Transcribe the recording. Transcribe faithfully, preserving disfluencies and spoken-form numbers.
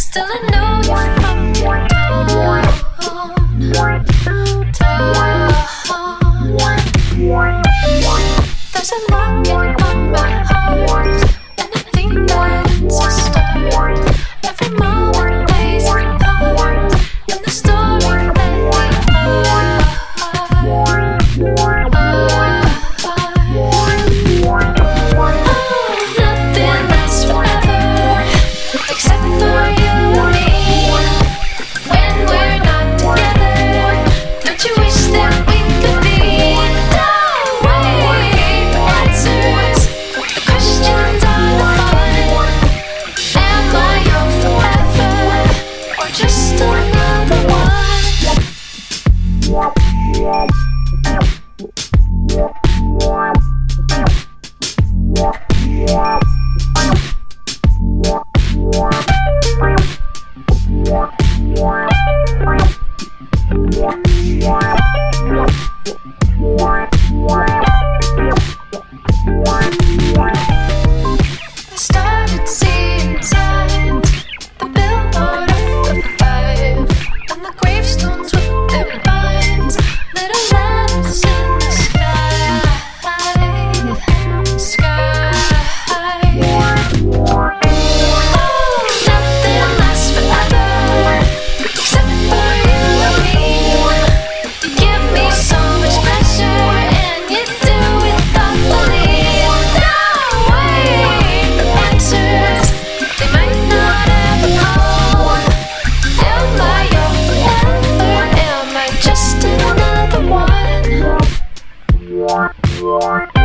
Still I know you from your tone, tone. There's a knocking on my heart, and I think that it's a start. Every moment plays a part in the story that we are. Nothing lasts forever, except for you and me. When we're not together, don't you wish that we could be? Don't wait for answers, the questions are the fun. Am I your forever, or just another one? I started seeing signs, the billboard of the five, and the gravestones with their vines, little letters in the sky, sky. Oh, nothing lasts forever, except for you and me. You give me so much pleasure, and you do it thoughtfully. Don't wait for answers, they might not ever come. Am I your forever? Am I just another one?